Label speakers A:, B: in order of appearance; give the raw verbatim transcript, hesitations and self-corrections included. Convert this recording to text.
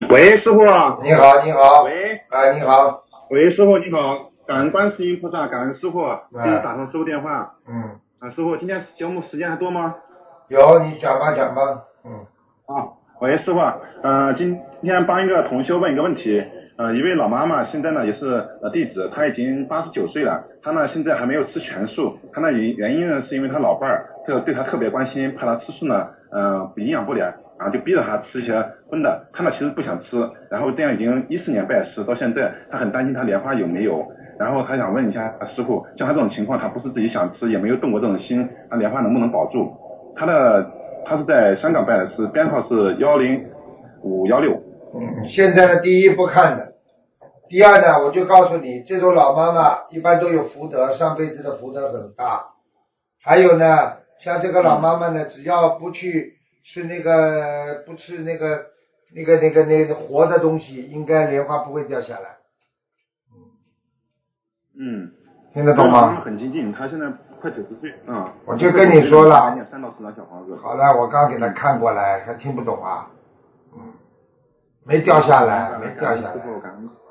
A: 喂，师傅。
B: 你好，你好。
A: 喂。
B: 啊，你好。
A: 喂，师傅你好，感恩观世音菩萨，感恩师傅，给你打通师傅电话。
B: 嗯。
A: 啊，师傅，今天节目时间还多吗？
B: 有，你讲吧，讲吧。嗯。
A: 啊，喂，师傅，呃，今天帮一个同修问一个问题，呃，一位老妈妈现在呢也是呃弟子，她已经八十九岁了，她呢现在还没有吃全素，她呢原原因呢是因为她老伴儿这个对她特别关心，怕她吃素呢，呃，不营养不良，然后就逼着她吃一些荤的，她呢其实不想吃，然后这样已经一四年拜师到现在，她很担心她莲花有没有，然后她想问一下师傅，像她这种情况，她不是自己想吃，也没有动过这种心，她莲花能不能保住？她的他是在香港拜的师，编号是幺零五幺六。
B: 嗯，现在呢，第一不看的，第二呢，我就告诉你，这种老妈妈一般都有福德，上辈子的福德很大。还有呢，像这个老妈妈呢，只要不去吃那个，不吃那个那个那个那个活的东西，应该莲花不会掉下来。
A: 嗯。
B: 听得懂吗？
A: 妈妈很精进，她现在快九十岁啊。
B: 我就跟你说了。
A: 念三到四张小房子。
B: 好了，我刚给他看过来，还听不懂啊？嗯。没掉下来，没掉下来。